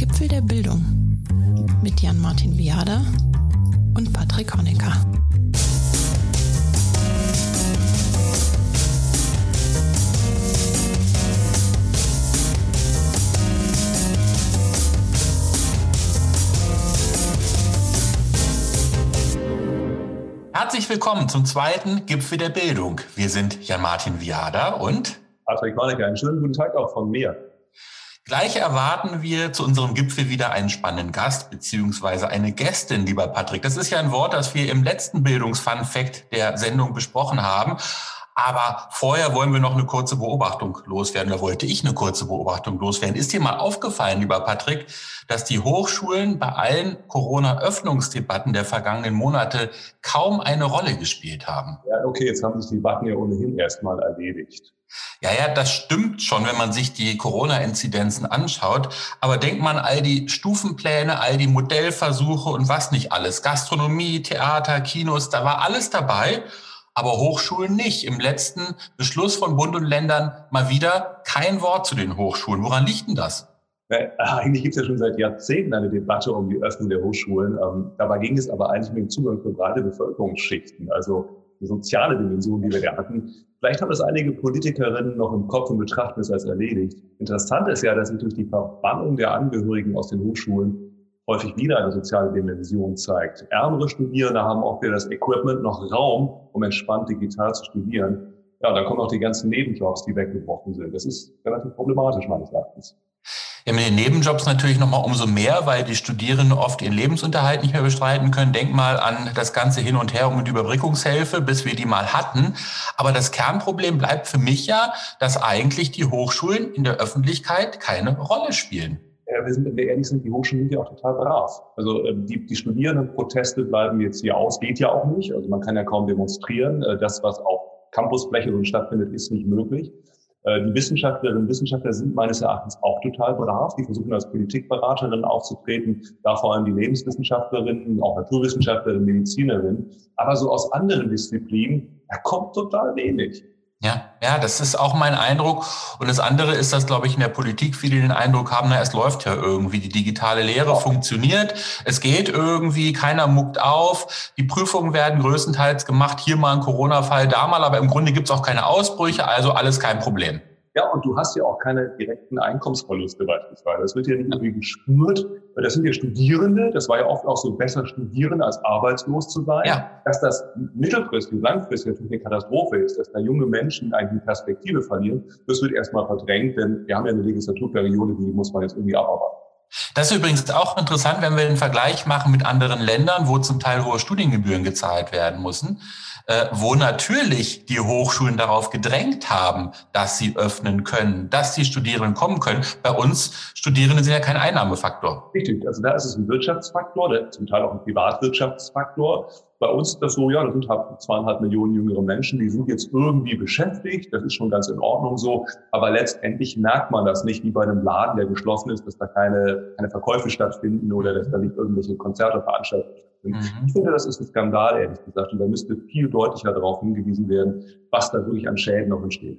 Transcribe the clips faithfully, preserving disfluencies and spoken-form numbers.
Gipfel der Bildung mit Jan-Martin Viada und Patrick Honecker. Herzlich willkommen zum zweiten Gipfel der Bildung. Wir sind Jan-Martin Viada und Patrick Honecker. Einen schönen guten Tag auch von mir. Gleich erwarten wir zu unserem Gipfel wieder einen spannenden Gast beziehungsweise eine Gästin, lieber Patrick. Das ist ja ein Wort, das wir im letzten Bildungsfun-Fact der Sendung besprochen haben. Aber vorher wollen wir noch eine kurze Beobachtung loswerden. Da wollte ich eine kurze Beobachtung loswerden. Ist dir mal aufgefallen, lieber Patrick, dass die Hochschulen bei allen Corona-Öffnungsdebatten der vergangenen Monate kaum eine Rolle gespielt haben? Ja, okay, jetzt haben sich die Debatten ja ohnehin erstmal erledigt. Ja, ja, das stimmt schon, wenn man sich die Corona-Inzidenzen anschaut. Aber denkt man all die Stufenpläne, all die Modellversuche und was nicht alles. Gastronomie, Theater, Kinos, da war alles dabei. Aber Hochschulen nicht. Im letzten Beschluss von Bund und Ländern mal wieder kein Wort zu den Hochschulen. Woran liegt denn das? Ja, eigentlich gibt es ja schon seit Jahrzehnten eine Debatte um die Öffnung der Hochschulen. Ähm, dabei ging es aber eigentlich um den Zugang für breite Bevölkerungsschichten, also die soziale Dimension, die wir da hatten. Vielleicht haben das einige Politikerinnen noch im Kopf und betrachten es als erledigt. Interessant ist ja, dass sich durch die Verbannung der Angehörigen aus den Hochschulen häufig wieder eine soziale Dimension zeigt. Ärmere Studierende haben auch für das Equipment noch Raum, um entspannt digital zu studieren. Ja, dann kommen auch die ganzen Nebenjobs, die weggebrochen sind. Das ist relativ problematisch meines Erachtens. Ja, mit den Nebenjobs natürlich nochmal umso mehr, weil die Studierenden oft ihren Lebensunterhalt nicht mehr bestreiten können. Denk mal an das ganze Hin und Her um die Überbrückungshilfe, bis wir die mal hatten. Aber das Kernproblem bleibt für mich ja, dass eigentlich die Hochschulen in der Öffentlichkeit keine Rolle spielen. Ja, wir sind, wenn wir ehrlich sind, die Hochschulen sind ja auch total brav. Also die, die Studierendenproteste bleiben jetzt hier aus, geht ja auch nicht. Also man kann ja kaum demonstrieren. Das, was auf Campusfläche so stattfindet, ist nicht möglich. Die Wissenschaftlerinnen und Wissenschaftler sind meines Erachtens auch total brav. Die versuchen als Politikberaterinnen aufzutreten, da vor allem die Lebenswissenschaftlerinnen, auch Naturwissenschaftlerinnen, Medizinerinnen. Aber so aus anderen Disziplinen, da kommt total wenig. Ja, ja, das ist auch mein Eindruck. Und das andere ist, dass, glaube ich, in der Politik viele den Eindruck haben, na, es läuft ja irgendwie. Die digitale Lehre funktioniert. Es geht irgendwie, keiner muckt auf. Die Prüfungen werden größtenteils gemacht. Hier mal ein Corona-Fall, da mal. Aber im Grunde gibt es auch keine Ausbrüche, also alles kein Problem. Ja, und du hast ja auch keine direkten Einkommensverluste beispielsweise. Das wird ja nicht irgendwie gespürt, weil das sind ja Studierende. Das war ja oft auch so, besser studieren als arbeitslos zu sein. Ja. Dass das mittelfristig und langfristig natürlich eine Katastrophe ist, dass da junge Menschen eigentlich die Perspektive verlieren, das wird erstmal verdrängt, denn wir haben ja eine Legislaturperiode, die muss man jetzt irgendwie abarbeiten. Das ist übrigens auch interessant, wenn wir den Vergleich machen mit anderen Ländern, wo zum Teil hohe Studiengebühren gezahlt werden müssen, äh, wo natürlich die Hochschulen darauf gedrängt haben, dass sie öffnen können, dass die Studierenden kommen können. Bei uns Studierende sind ja kein Einnahmefaktor. Richtig, also da ist es ein Wirtschaftsfaktor, der, zum Teil auch ein Privatwirtschaftsfaktor. Bei uns ist das so, ja, das sind halt zweieinhalb Millionen jüngere Menschen, die sind jetzt irgendwie beschäftigt. Das ist schon ganz in Ordnung so. Aber letztendlich merkt man das nicht wie bei einem Laden, der geschlossen ist, dass da keine, keine Verkäufe stattfinden oder dass da nicht irgendwelche Konzerte veranstaltet sind. Mhm. Ich finde, das ist ein Skandal, ehrlich gesagt. Und da müsste viel deutlicher darauf hingewiesen werden, was da wirklich an Schäden noch entsteht.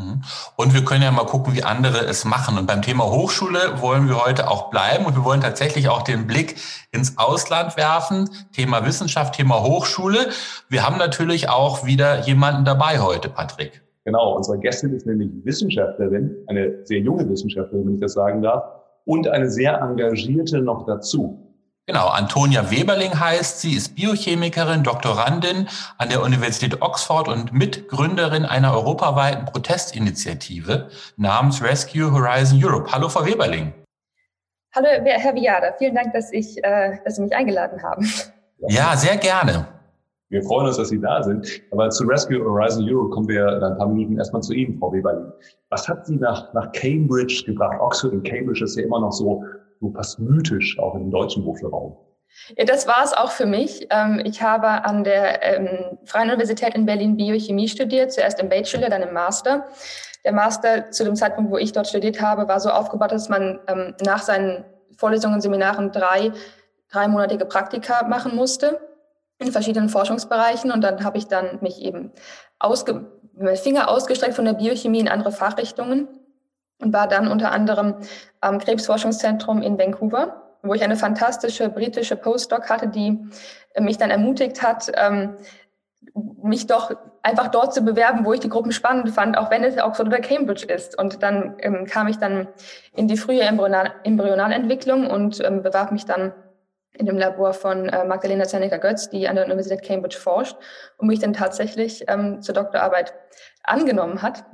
Und wir können ja mal gucken, wie andere es machen. Und beim Thema Hochschule wollen wir heute auch bleiben. Und wir wollen tatsächlich auch den Blick ins Ausland werfen. Thema Wissenschaft, Thema Hochschule. Wir haben natürlich auch wieder jemanden dabei heute, Patrick. Genau, unsere Gästin ist nämlich Wissenschaftlerin, eine sehr junge Wissenschaftlerin, wenn ich das sagen darf, und eine sehr engagierte noch dazu. Genau, Antonia Weberling heißt sie, ist Biochemikerin, Doktorandin an der Universität Oxford und Mitgründerin einer europaweiten Protestinitiative namens Rescue Horizon Europe. Hallo, Frau Weberling. Hallo, Herr Viada. Vielen Dank, dass, ich, äh, dass Sie mich eingeladen haben. Ja, sehr gerne. Wir freuen uns, dass Sie da sind. Aber zu Rescue Horizon Europe kommen wir in ein paar Minuten erstmal zu Ihnen, Frau Weberling. Was hat Sie nach, nach Cambridge gebracht? Oxford und Cambridge ist ja immer noch so so fast mythisch, auch im deutschen Hochschulraum. Ja, das war es auch für mich. Ich habe an der Freien Universität in Berlin Biochemie studiert, zuerst im Bachelor, dann im Master. Der Master zu dem Zeitpunkt, wo ich dort studiert habe, war so aufgebaut, dass man nach seinen Vorlesungen und Seminaren drei dreimonatige Praktika machen musste in verschiedenen Forschungsbereichen. Und dann habe ich dann mich eben ausge, Finger ausgestreckt von der Biochemie in andere Fachrichtungen und war dann unter anderem am Krebsforschungszentrum in Vancouver, wo ich eine fantastische britische Postdoc hatte, die mich dann ermutigt hat, ähm, mich doch einfach dort zu bewerben, wo ich die Gruppen spannend fand, auch wenn es Oxford oder Cambridge ist. Und dann ähm, kam ich dann in die frühe Embryonal- Embryonalentwicklung und ähm, bewarb mich dann in dem Labor von äh, Magdalena Zernecker-Götz, die an der Universität Cambridge forscht und mich dann tatsächlich ähm, zur Doktorarbeit angenommen hat.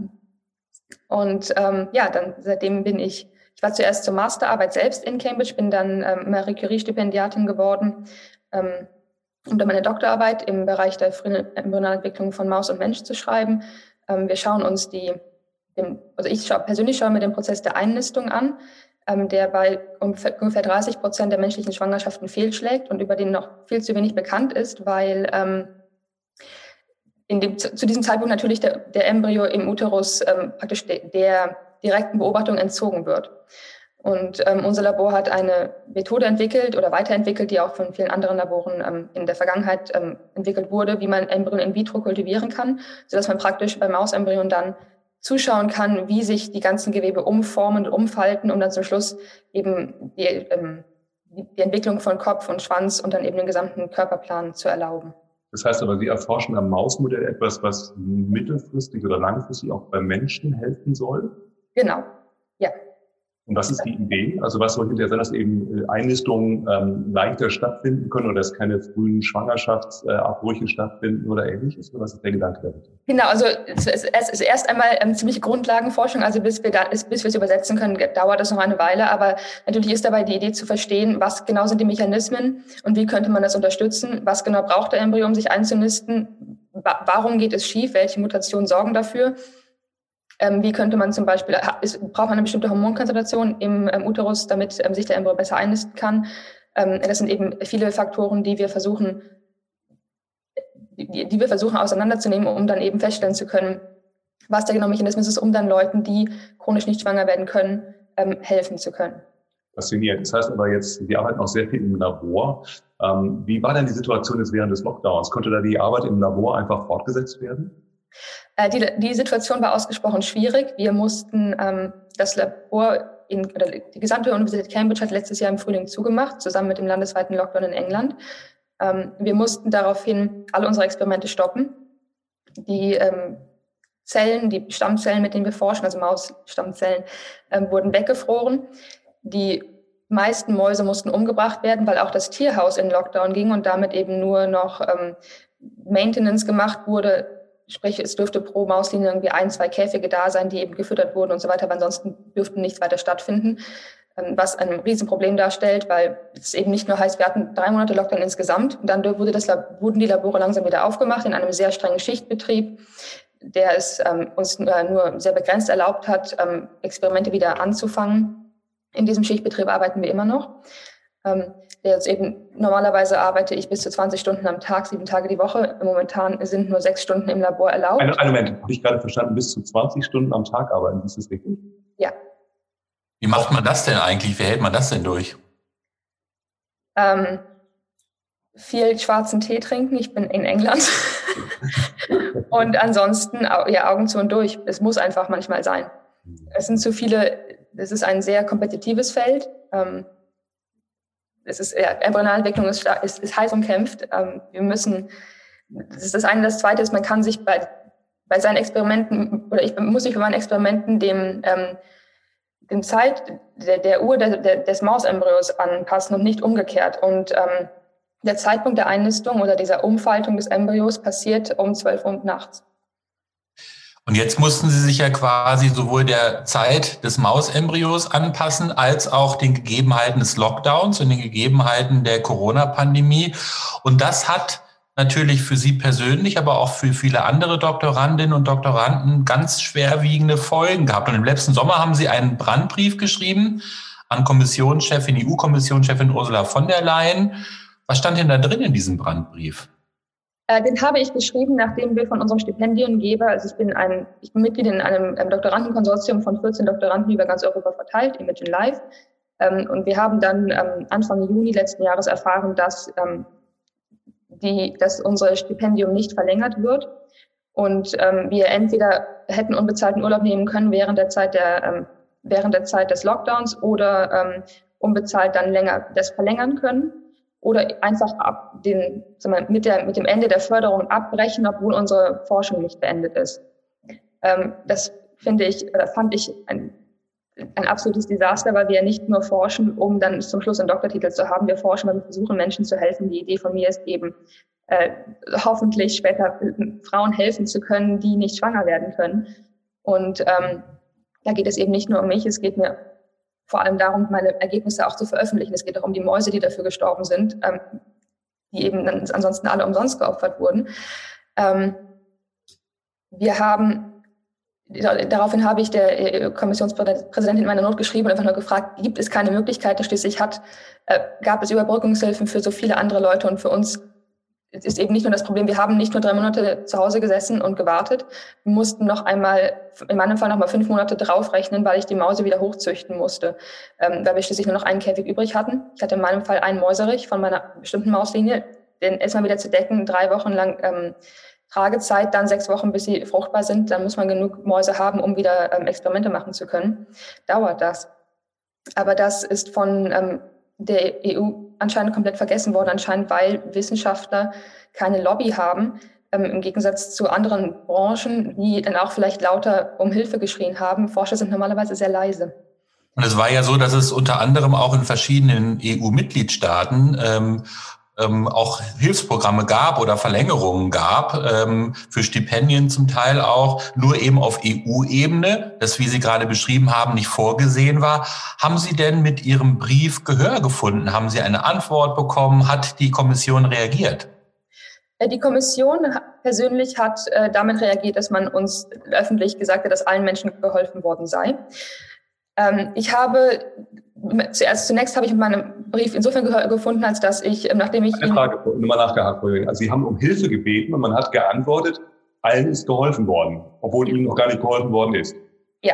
Und ähm, ja, dann seitdem bin ich, ich war zuerst zur Masterarbeit selbst in Cambridge, bin dann ähm, Marie Curie-Stipendiatin geworden, ähm, um dann meine Doktorarbeit im Bereich der frühen Embryonalentwicklung von Maus und Mensch zu schreiben. Ähm, wir schauen uns die, den, also ich schaue, persönlich schaue mir den Prozess der Einnistung an, ähm, der bei ungefähr dreißig Prozent der menschlichen Schwangerschaften fehlschlägt und über den noch viel zu wenig bekannt ist, weil ähm, in dem, zu, zu diesem Zeitpunkt natürlich der, der Embryo im Uterus ähm, praktisch de, der direkten Beobachtung entzogen wird. Und ähm, unser Labor hat eine Methode entwickelt oder weiterentwickelt, die auch von vielen anderen Laboren ähm, in der Vergangenheit ähm, entwickelt wurde, wie man Embryonen in vitro kultivieren kann, sodass man praktisch beim Mausembryon dann zuschauen kann, wie sich die ganzen Gewebe umformen und umfalten, um dann zum Schluss eben die, ähm, die Entwicklung von Kopf und Schwanz und dann eben den gesamten Körperplan zu erlauben. Das heißt aber, Sie erforschen am Mausmodell etwas, was mittelfristig oder langfristig auch beim Menschen helfen soll? Genau, ja. Und was ist die Idee? Also was soll hinterher sein, dass eben Einnistungen ähm, leichter stattfinden können oder dass keine frühen Schwangerschaftsabbrüche stattfinden oder ähnliches? Oder was ist der Gedanke dahinter? Genau, also es ist, es ist erst einmal ähm, ziemliche Grundlagenforschung. Also bis wir, da, bis wir es übersetzen können, dauert das noch eine Weile. Aber natürlich ist dabei die Idee zu verstehen, was genau sind die Mechanismen und wie könnte man das unterstützen? Was genau braucht der Embryo, um sich einzunisten? Wa- warum geht es schief? Welche Mutationen sorgen dafür? Ähm, wie könnte man zum Beispiel, ist, braucht man eine bestimmte Hormonkonzentration im ähm, Uterus, damit ähm, sich der Embryo besser einnisten kann? Ähm, das sind eben viele Faktoren, die wir versuchen, die, die wir versuchen auseinanderzunehmen, um dann eben feststellen zu können, was der genaue Mechanismus ist, um dann Leuten, die chronisch nicht schwanger werden können, ähm, helfen zu können. Faszinierend. Das heißt aber jetzt, Sie arbeiten auch sehr viel im Labor. Ähm, wie war denn die Situation jetzt während des Lockdowns? Konnte da die Arbeit im Labor einfach fortgesetzt werden? Die, die Situation war ausgesprochen schwierig. Wir mussten ähm, das Labor, in, oder die gesamte Universität Cambridge hat letztes Jahr im Frühling zugemacht, zusammen mit dem landesweiten Lockdown in England. Ähm, wir mussten daraufhin alle unsere Experimente stoppen. Die ähm, Zellen, die Stammzellen, mit denen wir forschen, also Mausstammzellen, ähm, wurden weggefroren. Die meisten Mäuse mussten umgebracht werden, weil auch das Tierhaus in Lockdown ging und damit eben nur noch ähm, Maintenance gemacht wurde. Sprich, es dürfte pro Mauslinie irgendwie ein, zwei Käfige da sein, die eben gefüttert wurden und so weiter, aber ansonsten dürften nichts weiter stattfinden, was ein Riesenproblem darstellt, weil es eben nicht nur heißt, wir hatten drei Monate Lockdown insgesamt und dann wurde das, wurden die Labore langsam wieder aufgemacht in einem sehr strengen Schichtbetrieb, der es ähm, uns nur sehr begrenzt erlaubt hat, ähm, Experimente wieder anzufangen. In diesem Schichtbetrieb arbeiten wir immer noch. Ähm, der jetzt eben, normalerweise arbeite ich bis zu zwanzig Stunden am Tag, sieben Tage die Woche. Momentan sind nur sechs Stunden im Labor erlaubt. Einen, einen Moment, habe ich gerade verstanden, bis zu zwanzig Stunden am Tag arbeiten, ist das richtig? Ja. Wie macht man das denn eigentlich? Wie hält man das denn durch? Ähm, viel schwarzen Tee trinken. Ich bin in England. Und ansonsten, ja, Augen zu und durch. Es muss einfach manchmal sein. Es sind zu viele, es ist ein sehr kompetitives Feld. Ähm, Es ist, ja, Embryonalentwicklung ist, ist, ist heiß umkämpft. Ähm, wir müssen, das ist das eine. Das zweite ist, man kann sich bei, bei seinen Experimenten, oder ich muss mich bei meinen Experimenten dem, ähm, dem Zeit der, der Uhr der, der, des Mausembryos anpassen und nicht umgekehrt. Und ähm, der Zeitpunkt der Einnistung oder dieser Umfaltung des Embryos passiert um zwölf Uhr nachts. Und jetzt mussten Sie sich ja quasi sowohl der Zeit des Mausembryos anpassen, als auch den Gegebenheiten des Lockdowns und den Gegebenheiten der Corona-Pandemie. Und das hat natürlich für Sie persönlich, aber auch für viele andere Doktorandinnen und Doktoranden ganz schwerwiegende Folgen gehabt. Und im letzten Sommer haben Sie einen Brandbrief geschrieben an Kommissionschefin, E U-Kommissionschefin Ursula von der Leyen. Was stand denn da drin in diesem Brandbrief? Den habe ich geschrieben, nachdem wir von unserem Stipendiengeber, also ich bin ein, ich bin Mitglied in einem, einem Doktorandenkonsortium von vierzehn Doktoranden über ganz Europa verteilt, Imagine Life. Und wir haben dann Anfang Juni letzten Jahres erfahren, dass, die, dass unser Stipendium nicht verlängert wird und wir entweder hätten unbezahlten Urlaub nehmen können während der Zeit der während der Zeit des Lockdowns oder ähm, unbezahlt dann länger das verlängern können oder einfach ab den, sagen wir, mit der, mit dem Ende der Förderung abbrechen, obwohl unsere Forschung nicht beendet ist. Ähm, das finde ich, oder fand ich ein, ein absolutes Desaster, weil wir ja nicht nur forschen, um dann zum Schluss einen Doktortitel zu haben. Wir forschen, weil wir versuchen, Menschen zu helfen. Die Idee von mir ist eben, äh, hoffentlich später Frauen helfen zu können, die nicht schwanger werden können. Und ähm, da geht es eben nicht nur um mich, es geht mir vor allem darum, meine Ergebnisse auch zu veröffentlichen. Es geht auch um die Mäuse, die dafür gestorben sind, ähm, die eben dann ansonsten alle umsonst geopfert wurden. Ähm, wir haben, daraufhin habe ich der Kommissionspräsidentin in meiner Not geschrieben und einfach nur gefragt, gibt es keine Möglichkeit, schließlich hat, äh, gab es Überbrückungshilfen für so viele andere Leute und für uns ist eben nicht nur das Problem, wir haben nicht nur drei Monate zu Hause gesessen und gewartet, wir mussten noch einmal, in meinem Fall noch mal fünf Monate draufrechnen, weil ich die Mause wieder hochzüchten musste, ähm, weil wir schließlich nur noch einen Käfig übrig hatten. Ich hatte in meinem Fall einen Mäuserich von meiner bestimmten Mauslinie, den erstmal wieder zu decken, drei Wochen lang ähm, Tragezeit, dann sechs Wochen, bis sie fruchtbar sind, dann muss man genug Mäuse haben, um wieder ähm, Experimente machen zu können. Dauert das. Aber das ist von ähm, der E U anscheinend komplett vergessen worden, anscheinend weil Wissenschaftler keine Lobby haben, ähm, im Gegensatz zu anderen Branchen, die dann auch vielleicht lauter um Hilfe geschrien haben. Forscher sind normalerweise sehr leise. Und es war ja so, dass es unter anderem auch in verschiedenen E U-Mitgliedstaaten ähm, ähm, auch Hilfsprogramme gab oder Verlängerungen gab, ähm, für Stipendien zum Teil auch, nur eben auf E U-Ebene, das, wie Sie gerade beschrieben haben, nicht vorgesehen war. Haben Sie denn mit Ihrem Brief Gehör gefunden? Haben Sie eine Antwort bekommen? Hat die Kommission reagiert? Die Kommission persönlich hat äh, damit reagiert, dass man uns öffentlich gesagt hat, dass allen Menschen geholfen worden sei. Ähm, ich habe zuerst, zunächst habe ich mit meinem Brief insofern Gehör gefunden, als dass ich, nachdem ich... Eine Frage, nochmal nachgehakt. Also Sie haben um Hilfe gebeten und man hat geantwortet, allen ist geholfen worden, obwohl Ihnen noch gar nicht geholfen worden ist. Ja.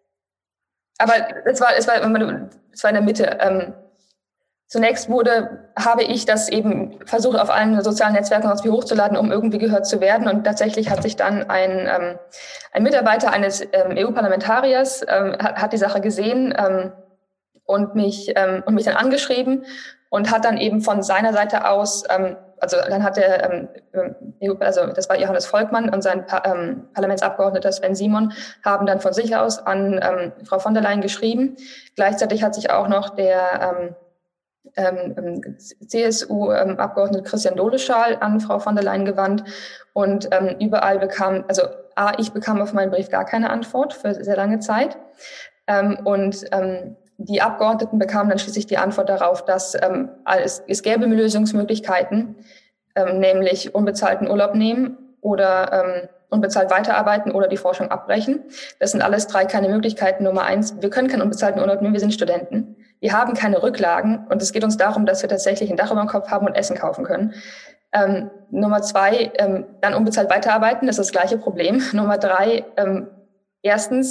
Aber es war, es war, es war in der Mitte. Ähm, zunächst wurde, habe ich das eben versucht, auf allen sozialen Netzwerken irgendwie hochzuladen, um irgendwie gehört zu werden. Und tatsächlich hat sich dann ein, ähm, ein Mitarbeiter eines ähm, E U-Parlamentariers ähm, hat, hat die Sache gesehen, ähm, und mich ähm, und mich dann angeschrieben und hat dann eben von seiner Seite aus, ähm, also dann hat der, ähm, also das war Johannes Volkmann und sein pa- ähm, Parlamentsabgeordneter Sven Simon haben dann von sich aus an ähm, Frau von der Leyen geschrieben. Gleichzeitig hat sich auch noch der ähm, ähm, C S U-Abgeordnete ähm, Christian Doleschal an Frau von der Leyen gewandt und ähm, überall bekam, also A, ich bekam auf meinen Brief gar keine Antwort für sehr lange Zeit ähm, und ähm, die Abgeordneten bekamen dann schließlich die Antwort darauf, dass ähm, es, es gäbe Lösungsmöglichkeiten, ähm, nämlich unbezahlten Urlaub nehmen oder ähm, unbezahlt weiterarbeiten oder die Forschung abbrechen. Das sind alles drei keine Möglichkeiten. Nummer eins, wir können keinen unbezahlten Urlaub nehmen, wir sind Studenten. Wir haben keine Rücklagen und es geht uns darum, dass wir tatsächlich ein Dach über dem Kopf haben und Essen kaufen können. Ähm, Nummer zwei, ähm, dann unbezahlt weiterarbeiten, das ist das gleiche Problem. Nummer drei, ähm, erstens,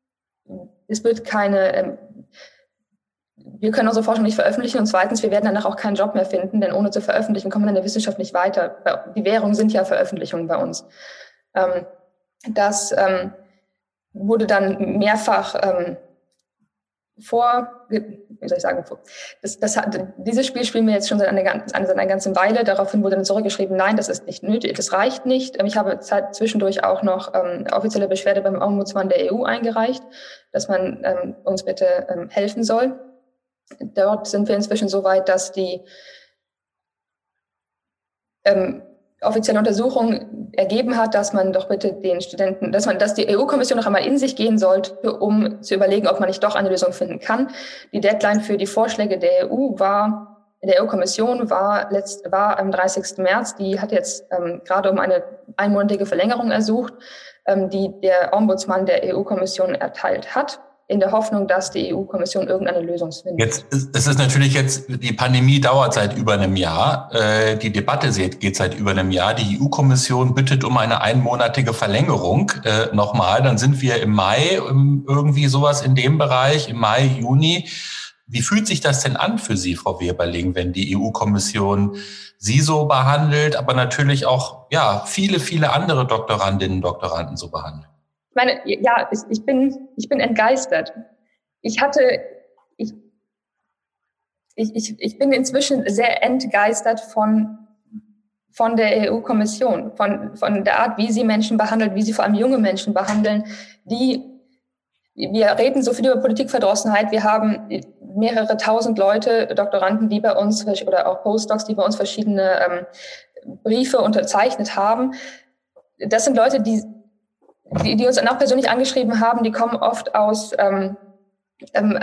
es wird keine... Ähm, Wir können unsere Forschung nicht veröffentlichen und zweitens, wir werden danach auch keinen Job mehr finden, denn ohne zu veröffentlichen kommen wir in der Wissenschaft nicht weiter. Die Währung sind ja Veröffentlichungen bei uns. Das wurde dann mehrfach vor, wie soll ich sagen, das, das hat, dieses Spiel spielen wir jetzt schon seit einer, seit einer ganzen Weile. Daraufhin wurde dann zurückgeschrieben, nein, das ist nicht nötig, das reicht nicht. Ich habe zwischendurch auch noch ähm, offizielle Beschwerde beim Ombudsmann der E U eingereicht, dass man ähm, uns bitte ähm, helfen soll. Dort sind wir inzwischen so weit, dass die ähm, offizielle Untersuchung ergeben hat, dass man doch bitte den Studenten, dass man, dass die E U-Kommission noch einmal in sich gehen sollte, um zu überlegen, ob man nicht doch eine Lösung finden kann. Die Deadline für die Vorschläge der E U war, der E U-Kommission war letzt, war am dreißigsten März. Die hat jetzt ähm, gerade um eine einmonatige Verlängerung ersucht, ähm, die der Ombudsmann der E U-Kommission erteilt hat, in der Hoffnung, dass die E U-Kommission irgendeine Lösung findet. Jetzt, es ist natürlich jetzt, die Pandemie dauert seit über einem Jahr, äh, die Debatte geht seit über einem Jahr, die E U-Kommission bittet um eine einmonatige Verlängerung äh, nochmal, dann sind wir im Mai, irgendwie sowas in dem Bereich, im Mai, Juni. Wie fühlt sich das denn an für Sie, Frau Weberling, wenn die E U-Kommission Sie so behandelt, aber natürlich auch ja viele, viele andere Doktorandinnen und Doktoranden so behandelt? Ich meine, ja, ich bin, ich bin entgeistert. ich hatte, ich, ich, ich, ich bin inzwischen sehr entgeistert von, von der E U-Kommission, von, von der Art, wie sie Menschen behandelt, wie sie vor allem junge Menschen behandeln, die, wir reden so viel über Politikverdrossenheit, wir haben mehrere tausend Leute, Doktoranden, die bei uns, oder auch Postdocs, die bei uns verschiedene ähm, Briefe unterzeichnet haben. Das sind Leute, die, die, die uns dann auch persönlich angeschrieben haben, die kommen oft aus, ähm, ähm,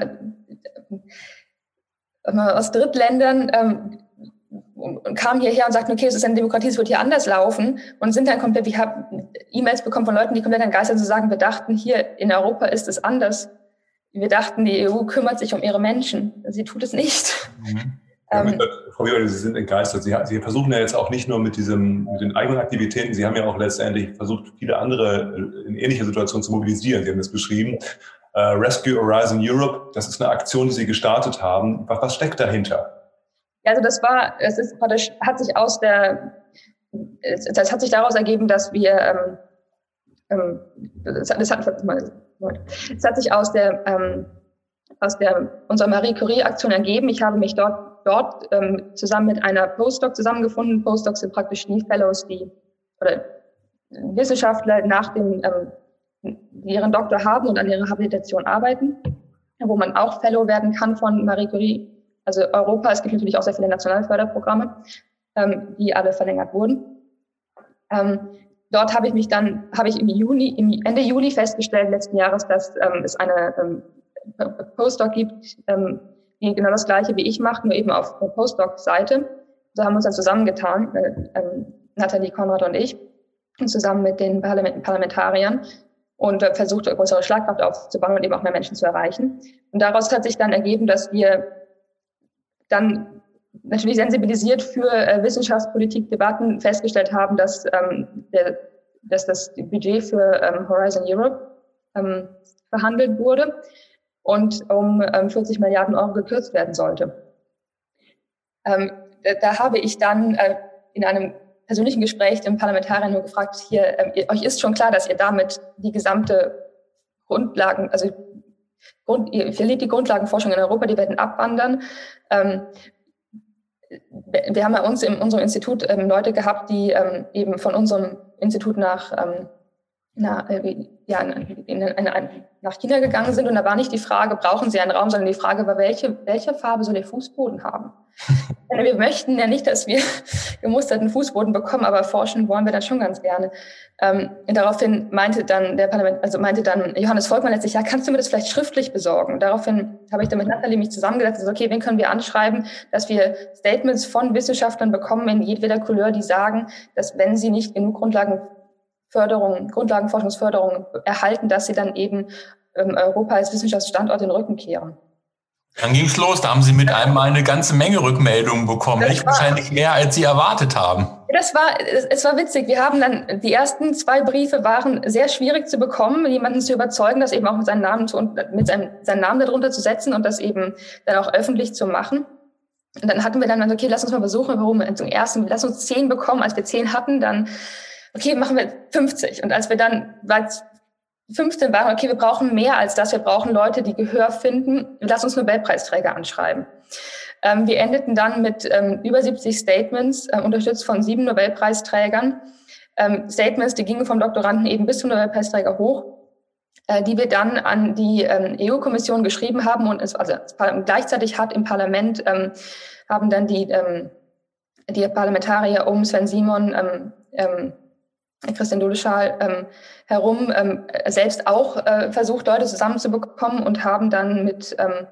aus Drittländern, ähm, und kamen hierher und sagten, okay, es ist eine Demokratie, es wird hier anders laufen, und sind dann komplett, ich habe E-Mails bekommen von Leuten, die komplett entgeistert zu sagen, wir dachten, hier in Europa ist es anders. Wir dachten, die E U kümmert sich um ihre Menschen. Sie tut es nicht. Mhm. Ja, ähm, Frau Weber, Sie sind entgeistert. Sie, Sie versuchen ja jetzt auch nicht nur mit, diesem, mit den eigenen Aktivitäten, Sie haben ja auch letztendlich versucht, viele andere in ähnlicher Situation zu mobilisieren. Sie haben das beschrieben. Uh, Rescue Horizon Europe, das ist eine Aktion, die Sie gestartet haben. Was, was steckt dahinter? Also das war, es ist praktisch, hat sich aus der, das hat sich daraus ergeben, dass wir, ähm, das, das, hat, das hat sich aus der, ähm, aus der unserer Marie Curie Aktion ergeben. Ich habe mich dort, dort ähm, zusammen mit einer Postdoc zusammengefunden. Postdocs sind praktisch die Fellows, die oder Wissenschaftler nach dem, ähm, die ihren Doktor haben und an ihrer Habilitation arbeiten, wo man auch Fellow werden kann von Marie Curie. Also Europa, es gibt natürlich auch sehr viele nationale Förderprogramme, ähm, die alle verlängert wurden. Ähm, dort habe ich mich dann, habe ich im Juni, im Ende Juli festgestellt letzten Jahres, dass ähm, es eine ähm, Postdoc gibt, ähm, die genau das Gleiche wie ich macht, nur eben auf der Postdoc-Seite. So haben wir uns dann zusammengetan, äh, äh, Nathalie Konrad und ich, zusammen mit den Parlament- Parlamentariern und äh, versucht, größere Schlagkraft aufzubauen und eben auch mehr Menschen zu erreichen. Und daraus hat sich dann ergeben, dass wir dann natürlich sensibilisiert für äh, Wissenschaftspolitik-Debatten festgestellt haben, dass, ähm, der, dass das Budget für ähm, Horizon Europe ähm, verhandelt wurde und um ähm, vierzig Milliarden Euro gekürzt werden sollte. Ähm, da, da habe ich dann äh, in einem persönlichen Gespräch dem Parlamentarier nur gefragt, hier, ähm, ihr, euch ist schon klar, dass ihr damit die gesamte Grundlagen, also Grund, ihr verliert die Grundlagenforschung in Europa, die werden abwandern. Ähm, wir haben bei uns in unserem Institut ähm, Leute gehabt, die ähm, eben von unserem Institut nach, ähm, nach, äh, ja, in, in, in, nach China gegangen sind. Und da war nicht die Frage, brauchen sie einen Raum, sondern die Frage war, welche, welche Farbe soll der Fußboden haben? Denn wir möchten ja nicht, dass wir gemusterten Fußboden bekommen, aber forschen wollen wir dann schon ganz gerne. Ähm, daraufhin meinte dann der Parlament, also meinte dann Johannes Volkmann letztlich, ja, kannst du mir das vielleicht schriftlich besorgen? Daraufhin habe ich dann mit Nathalie mich zusammengesetzt und gesagt, okay, wen können wir anschreiben, dass wir Statements von Wissenschaftlern bekommen in jedweder Couleur, die sagen, dass wenn sie nicht genug Grundlagenförderung, Grundlagenforschungsförderung erhalten, dass sie dann eben ähm, Europa als Wissenschaftsstandort den Rücken kehren. Dann ging's los, da haben Sie mit einem Mal eine ganze Menge Rückmeldungen bekommen, das nicht war, wahrscheinlich mehr, als Sie erwartet haben. Das war, es, es war witzig. Wir haben dann, die ersten zwei Briefe waren sehr schwierig zu bekommen, jemanden zu überzeugen, das eben auch mit seinem Namen zu, mit seinem, seinen Namen darunter zu setzen und das eben dann auch öffentlich zu machen. Und dann hatten wir dann, okay, lass uns mal versuchen, warum wir zum ersten, lass uns zehn bekommen. Als wir zehn hatten, dann, okay, machen wir fünfzig. Und als wir dann, weil fünfzehn waren, okay, wir brauchen mehr als das, wir brauchen Leute, die Gehör finden, lass uns Nobelpreisträger anschreiben. Ähm, wir endeten dann mit ähm, über siebzig Statements, äh, unterstützt von sieben Nobelpreisträgern. Ähm, Statements, die gingen vom Doktoranden eben bis zum Nobelpreisträger hoch, äh, die wir dann an die ähm, E U-Kommission geschrieben haben und es, also gleichzeitig hat im Parlament, ähm, haben dann die, ähm, die Parlamentarier um Sven Simon, ähm, ähm, Christian Doleschal ähm, herum ähm, selbst auch äh, versucht, Leute zusammenzubekommen und haben dann mit, ähm,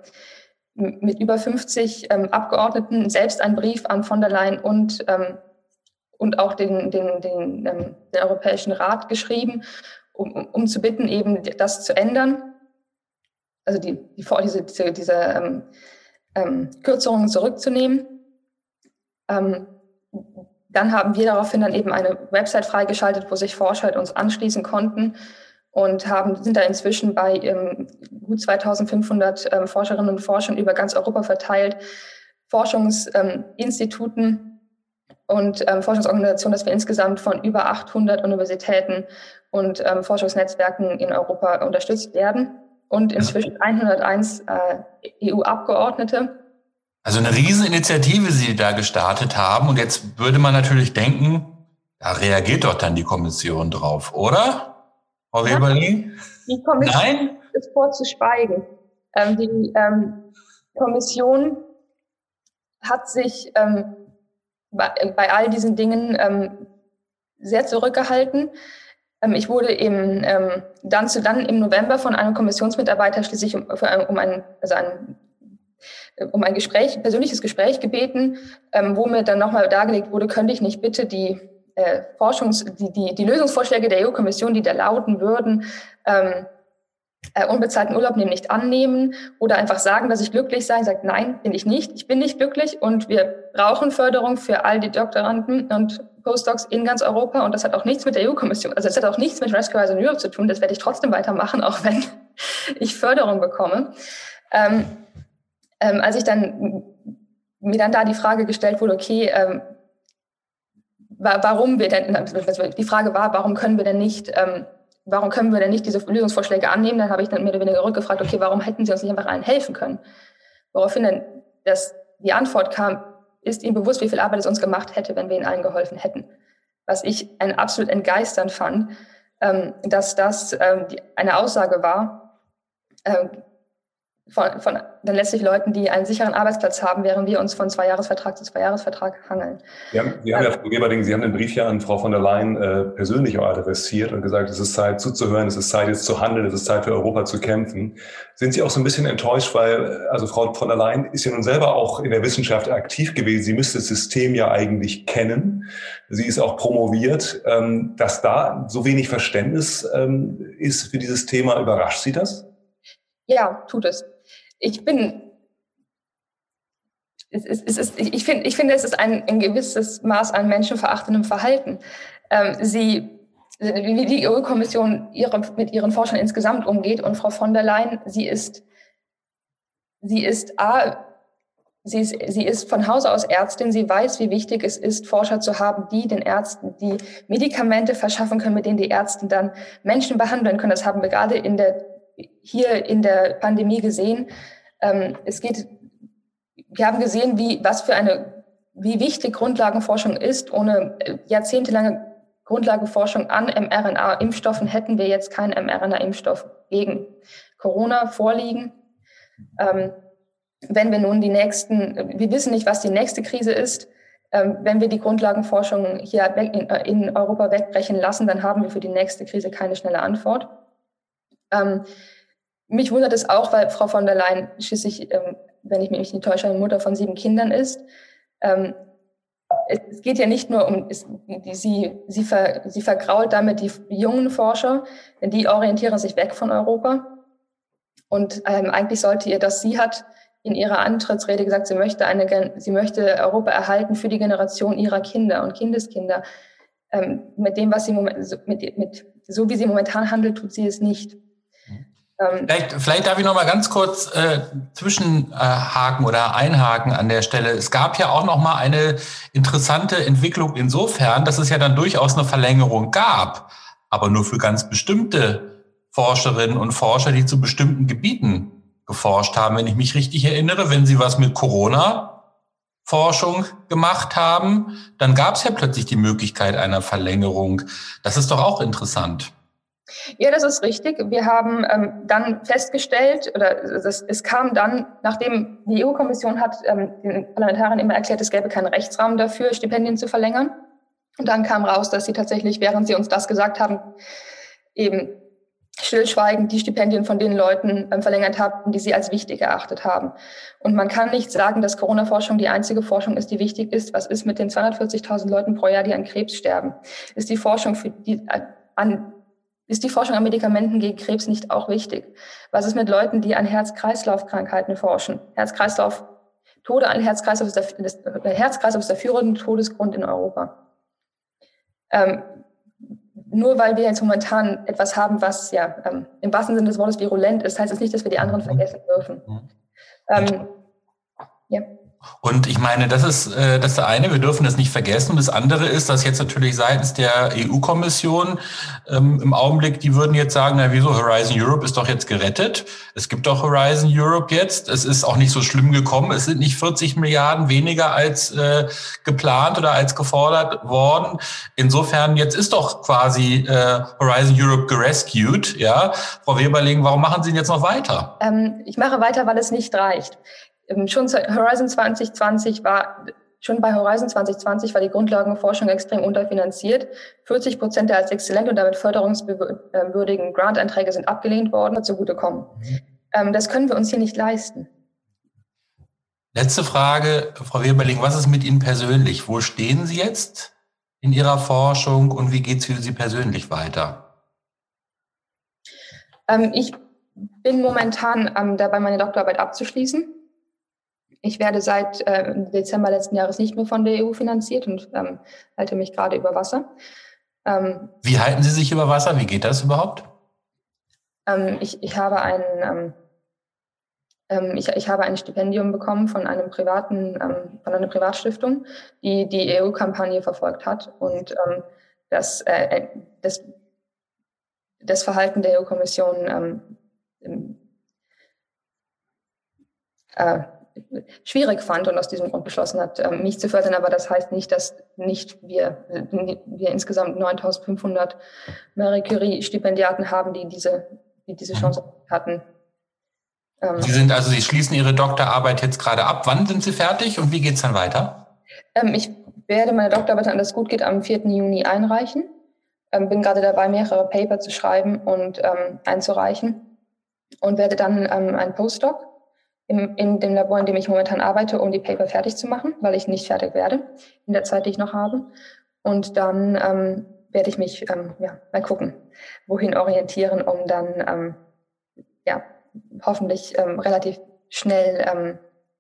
mit über fünfzig ähm, Abgeordneten selbst einen Brief an von der Leyen und, ähm, und auch den, den, den, ähm, den Europäischen Rat geschrieben, um, um zu bitten, eben das zu ändern, also die, die, diese, diese, diese ähm, ähm, Kürzungen zurückzunehmen. Ähm, Dann haben wir daraufhin dann eben eine Website freigeschaltet, wo sich Forscher uns anschließen konnten und haben, sind da inzwischen bei ähm, gut zweitausendfünfhundert ähm, Forscherinnen und Forschern über ganz Europa verteilt, Forschungsinstituten ähm, und ähm, Forschungsorganisationen, dass wir insgesamt von über achthundert Universitäten und ähm, Forschungsnetzwerken in Europa unterstützt werden. und inzwischen hunderteins äh, E U-Abgeordnete. Also eine Rieseninitiative, die Sie da gestartet haben. Und jetzt würde man natürlich denken, da reagiert doch dann die Kommission drauf, oder? Frau Weberling? Die Kommission Nein? ist vorzuschweigen. Ähm, die ähm, Kommission hat sich ähm, bei, bei all diesen Dingen ähm, sehr zurückgehalten. Ähm, ich wurde eben ähm, dann zu dann im November von einem Kommissionsmitarbeiter schließlich um, für ein, um ein, also ein um ein Gespräch, ein persönliches Gespräch gebeten, ähm, wo mir dann nochmal dargelegt wurde, könnte ich nicht bitte die äh, Forschungs-, die, die, die Lösungsvorschläge der E U-Kommission, die da lauten würden, ähm, äh, unbezahlten Urlaub nehmen, nicht annehmen oder einfach sagen, dass ich glücklich sei. Sagt, nein, bin ich nicht. Ich bin nicht glücklich und wir brauchen Förderung für all die Doktoranden und Postdocs in ganz Europa und das hat auch nichts mit der E U-Kommission, also es hat auch nichts mit Rescue Horizon Europe zu tun. Das werde ich trotzdem weitermachen, auch wenn ich Förderung bekomme. Ähm, Ähm, als ich dann, mir dann da die Frage gestellt wurde, okay, ähm, wa- warum wir denn, die Frage war, warum können wir denn nicht, ähm, warum können wir denn nicht diese Lösungsvorschläge annehmen? Dann habe ich dann mehr oder weniger rückgefragt, okay, warum hätten Sie uns nicht einfach allen helfen können? Woraufhin dann das, die Antwort kam, ist Ihnen bewusst, wie viel Arbeit es uns gemacht hätte, wenn wir Ihnen allen geholfen hätten? Was ich ein absolut entgeisternd fand, ähm, dass das ähm, die, eine Aussage war, ähm, Von, von dann letztlich Leuten, die einen sicheren Arbeitsplatz haben, während wir uns von Zweijahresvertrag zu Zweijahresvertrag hangeln. Sie haben, Sie haben ja, Frau Geberding, Sie haben den Brief ja an Frau von der Leyen äh, persönlich auch adressiert und gesagt, es ist Zeit zuzuhören, es ist Zeit jetzt zu handeln, es ist Zeit für Europa zu kämpfen. Sind Sie auch so ein bisschen enttäuscht, weil also Frau von der Leyen ist ja nun selber auch in der Wissenschaft aktiv gewesen. Sie müsste das System ja eigentlich kennen. Sie ist auch promoviert. Ähm, dass da so wenig Verständnis ähm, ist für dieses Thema, überrascht Sie das? Ja, tut es. Ich bin, es ist, es ist, ich finde, ich finde, es ist ein, ein gewisses Maß an menschenverachtendem Verhalten. Ähm, sie, wie die E U-Kommission ihre, mit ihren Forschern insgesamt umgeht und Frau von der Leyen, sie ist, sie ist, A, sie ist, sie ist von Hause aus Ärztin, sie weiß, wie wichtig es ist, Forscher zu haben, die den Ärzten die Medikamente verschaffen können, mit denen die Ärzte dann Menschen behandeln können. Das haben wir gerade in der hier in der Pandemie gesehen. Ähm, es geht, wir haben gesehen, wie, was für eine, wie wichtig Grundlagenforschung ist. Ohne jahrzehntelange Grundlagenforschung an mRNA-Impfstoffen hätten wir jetzt keinen mRNA-Impfstoff gegen Corona vorliegen. Ähm, wenn wir nun die nächsten, wir wissen nicht, was die nächste Krise ist. Ähm, wenn wir die Grundlagenforschung hier weg, in, in Europa wegbrechen lassen, dann haben wir für die nächste Krise keine schnelle Antwort. Ähm, mich wundert es auch, weil Frau von der Leyen schließlich, ähm, wenn ich mich nicht täusche, eine Mutter von sieben Kindern ist. Ähm, es, es geht ja nicht nur um, es, die, sie, sie, ver, sie vergrault damit die jungen Forscher, denn die orientieren sich weg von Europa. Und ähm, eigentlich sollte ihr das, sie hat in ihrer Antrittsrede gesagt, sie möchte, eine, sie möchte Europa erhalten für die Generation ihrer Kinder und Kindeskinder. Ähm, mit dem, was sie mit, mit, so wie sie momentan handelt, tut sie es nicht. Vielleicht, vielleicht darf ich noch mal ganz kurz äh, zwischenhaken oder einhaken an der Stelle. Es gab ja auch noch mal eine interessante Entwicklung insofern, dass es ja dann durchaus eine Verlängerung gab, aber nur für ganz bestimmte Forscherinnen und Forscher, die zu bestimmten Gebieten geforscht haben. Wenn ich mich richtig erinnere, wenn sie was mit Corona-Forschung gemacht haben, dann gab es ja plötzlich die Möglichkeit einer Verlängerung. Das ist doch auch interessant. Ja, das ist richtig. Wir haben ähm, dann festgestellt, oder das, es kam dann, nachdem die E U-Kommission hat ähm, den Parlamentariern immer erklärt, es gäbe keinen Rechtsrahmen dafür, Stipendien zu verlängern. Und dann kam raus, dass sie tatsächlich, während sie uns das gesagt haben, eben stillschweigend die Stipendien von den Leuten ähm, verlängert haben, die sie als wichtig erachtet haben. Und man kann nicht sagen, dass Corona-Forschung die einzige Forschung ist, die wichtig ist. Was ist mit den zweihundertvierzigtausend Leuten pro Jahr, die an Krebs sterben? Ist die Forschung für die, äh, an Ist die Forschung an Medikamenten gegen Krebs nicht auch wichtig? Was ist mit Leuten, die an Herz-Kreislauf-Krankheiten forschen? Herz-Kreislauf, Tode an Herz-Kreislauf ist der, der Herz-Kreislauf ist der führende Todesgrund in Europa. Ähm, nur weil wir jetzt momentan etwas haben, was ja ähm, im wahrsten Sinne des Wortes virulent ist, heißt es nicht, dass wir die anderen vergessen dürfen. Ähm, ja. Und ich meine, das ist äh, das eine, wir dürfen das nicht vergessen. Und das andere ist, dass jetzt natürlich seitens der E U-Kommission ähm, im Augenblick, die würden jetzt sagen, na wieso, Horizon Europe ist doch jetzt gerettet. Es gibt doch Horizon Europe jetzt. Es ist auch nicht so schlimm gekommen. Es sind nicht vierzig Milliarden weniger als äh, geplant oder als gefordert worden. Insofern, jetzt ist doch quasi äh, Horizon Europe gerescued. Ja, Frau Weberling, warum machen Sie denn jetzt noch weiter? Ähm, ich mache weiter, weil es nicht reicht. Schon zu Horizon zwanzig zwanzig war, schon bei Horizon zwanzig zwanzig war die Grundlagenforschung extrem unterfinanziert. vierzig Prozent der als exzellent und damit förderungswürdigen Grantanträge sind abgelehnt worden, zugutekommen. Ähm, das können wir uns hier nicht leisten. Letzte Frage, Frau Weberling, was ist mit Ihnen persönlich? Wo stehen Sie jetzt in Ihrer Forschung und wie geht es für Sie persönlich weiter? Ähm, ich bin momentan ähm, dabei, meine Doktorarbeit abzuschließen. Ich werde seit äh, Dezember letzten Jahres nicht mehr von der E U finanziert und ähm, halte mich gerade über Wasser. Ähm, Wie halten Sie sich über Wasser? Wie geht das überhaupt? Ähm, ich, ich, habe ein, ähm, ähm, ich, ich habe ein Stipendium bekommen von einem privaten, ähm, von einer Privatstiftung, die die E U-Kampagne verfolgt hat und ähm, das, äh, das, das Verhalten der E U-Kommission ähm, äh, schwierig fand und aus diesem Grund beschlossen hat, mich zu fördern. Aber das heißt nicht, dass nicht wir, wir insgesamt neuntausendfünfhundert Marie Curie-Stipendiaten haben, die diese, die diese Chance hatten. Sie sind also, Sie schließen Ihre Doktorarbeit jetzt gerade ab. Wann sind Sie fertig und wie geht es dann weiter? Ich werde meine Doktorarbeit, wenn alles gut geht, am vierten Juni einreichen. Bin gerade dabei, mehrere Paper zu schreiben und einzureichen und werde dann einen Postdoc In, in dem Labor, in dem ich momentan arbeite, um die Paper fertig zu machen, weil ich nicht fertig werde in der Zeit, die ich noch habe. Und dann ähm, werde ich mich ähm, ja, mal gucken, wohin orientieren, um dann ähm, ja, hoffentlich ähm, relativ schnell ähm,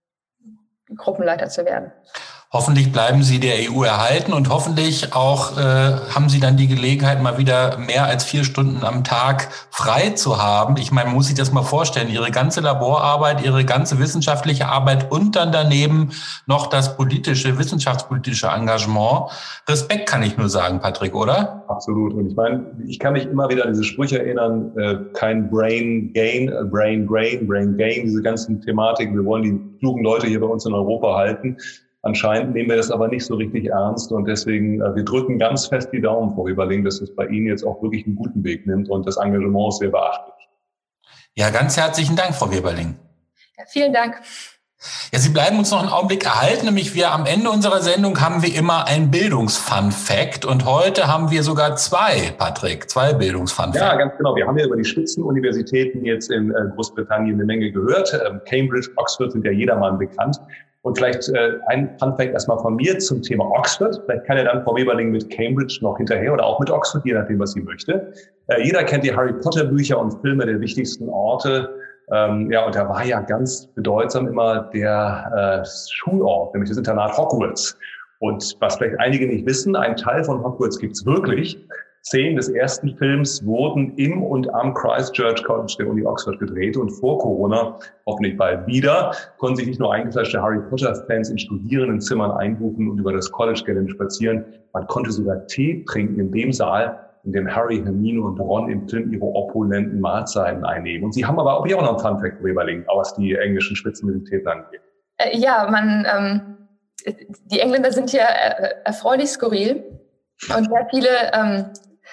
Gruppenleiter zu werden. Hoffentlich bleiben Sie der E U erhalten und hoffentlich auch äh, haben Sie dann die Gelegenheit, mal wieder mehr als vier Stunden am Tag frei zu haben. Ich meine, man muss sich das mal vorstellen, Ihre ganze Laborarbeit, Ihre ganze wissenschaftliche Arbeit und dann daneben noch das politische, wissenschaftspolitische Engagement. Respekt kann ich nur sagen, Patrick, oder? Absolut. Und ich meine, ich kann mich immer wieder an diese Sprüche erinnern, äh, kein Brain Gain, äh, Brain Drain, Brain Gain, diese ganzen Thematiken. Wir wollen die klugen Leute hier bei uns in Europa halten. Anscheinend nehmen wir das aber nicht so richtig ernst und deswegen, äh, wir drücken ganz fest die Daumen, Frau Weberling, dass es bei Ihnen jetzt auch wirklich einen guten Weg nimmt und das Engagement ist sehr beachtlich. Ja, ganz herzlichen Dank, Frau Weberling. Ja, vielen Dank. Ja, Sie bleiben uns noch einen Augenblick erhalten, nämlich wir am Ende unserer Sendung haben wir immer ein Bildungsfun-Fact und heute haben wir sogar zwei, Patrick, zwei Bildungsfun-Facts. Ja, ganz genau. Wir haben ja über die Spitzenuniversitäten jetzt in äh, Großbritannien eine Menge gehört. Ähm, Cambridge, Oxford sind ja jedermann bekannt. Und vielleicht äh, ein Fun-Fact erstmal von mir zum Thema Oxford. Vielleicht kann ja dann Frau Weberling mit Cambridge noch hinterher oder auch mit Oxford, je nachdem, was sie möchte. Äh, jeder kennt die Harry Potter Bücher und Filme der wichtigsten Orte. Ähm, ja, und da war ja ganz bedeutsam immer der äh, Schulort, nämlich das Internat Hogwarts. Und was vielleicht einige nicht wissen, ein Teil von Hogwarts gibt's wirklich. Szenen des ersten Films wurden im und am Christ Church College der Uni Oxford gedreht und vor Corona, hoffentlich bald wieder, konnten sich nicht nur eingefleischte Harry Potter-Fans in Studierendenzimmern einbuchen und über das College-Gelände spazieren, man konnte sogar Tee trinken in dem Saal, in dem Harry, Hermine und Ron im Film ihre opulenten Mahlzeiten einnehmen. Und sie haben aber auch, auch noch einen Fun-Fact, Weberling, was die englischen Spitzenuniversitäten angeht. Äh, ja, man, ähm, die Engländer sind ja äh, erfreulich skurril und sehr viele ähm,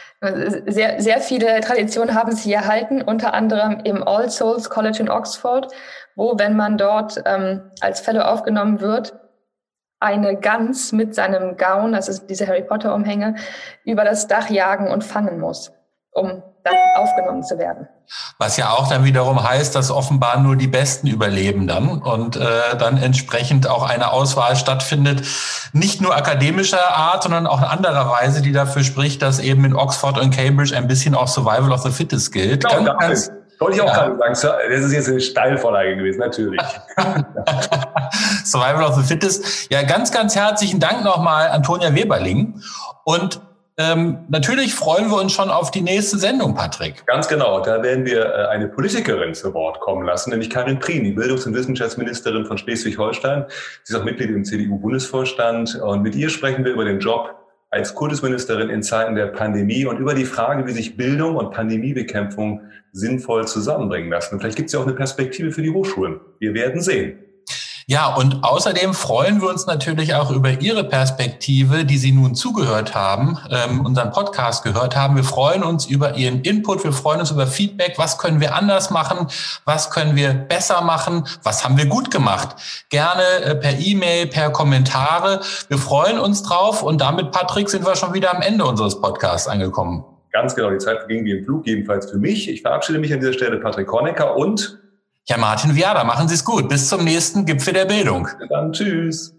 Sehr, sehr viele Traditionen haben sich erhalten, unter anderem im All Souls College in Oxford, wo, wenn man dort ähm, als Fellow aufgenommen wird, eine Gans mit seinem Gaun, das ist diese Harry Potter Umhänge, über das Dach jagen und fangen muss, um dann aufgenommen zu werden. Was ja auch dann wiederum heißt, dass offenbar nur die Besten überleben dann und äh, dann entsprechend auch eine Auswahl stattfindet, nicht nur akademischer Art, sondern auch in anderer Weise, die dafür spricht, dass eben in Oxford und Cambridge ein bisschen auch Survival of the Fittest gilt. Genau, ganz, ganz, wollte ich auch ja. gerade sagen, das ist jetzt eine Steilvorlage gewesen, natürlich. Survival of the Fittest. Ja, ganz, ganz herzlichen Dank nochmal, Antonia Weberling. Und Ähm, natürlich freuen wir uns schon auf die nächste Sendung, Patrick. Ganz genau. Da werden wir äh, eine Politikerin zu Wort kommen lassen, nämlich Karin Prien, die Bildungs- und Wissenschaftsministerin von Schleswig-Holstein. Sie ist auch Mitglied im C D U-Bundesvorstand. Und mit ihr sprechen wir über den Job als Kultusministerin in Zeiten der Pandemie und über die Frage, wie sich Bildung und Pandemiebekämpfung sinnvoll zusammenbringen lassen. Und vielleicht gibt es ja auch eine Perspektive für die Hochschulen. Wir werden sehen. Ja, und außerdem freuen wir uns natürlich auch über Ihre Perspektive, die Sie nun zugehört haben, ähm, unseren Podcast gehört haben. Wir freuen uns über Ihren Input, wir freuen uns über Feedback. Was können wir anders machen? Was können wir besser machen? Was haben wir gut gemacht? Gerne äh, per E-Mail, per Kommentare. Wir freuen uns drauf und damit, Patrick, sind wir schon wieder am Ende unseres Podcasts angekommen. Ganz genau, die Zeit ging wie im Flug, jedenfalls für mich. Ich verabschiede mich an dieser Stelle, Patrick Honecker und Ja, Martin Viada, machen Sie es gut. Bis zum nächsten Gipfel der Bildung. Dann tschüss.